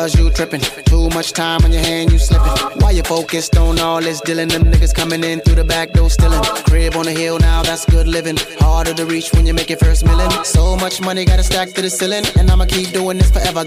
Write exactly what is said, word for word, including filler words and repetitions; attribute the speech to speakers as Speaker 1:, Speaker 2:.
Speaker 1: cause you tripping. Too much time on your hand, you slipping. Why you focused on all this dealing? Them niggas coming in through the back door stealing. Crib on the hill now, that's good living. Harder to reach when you make your first million. So much money, gotta stack to the ceiling. And I'ma keep doing this forever.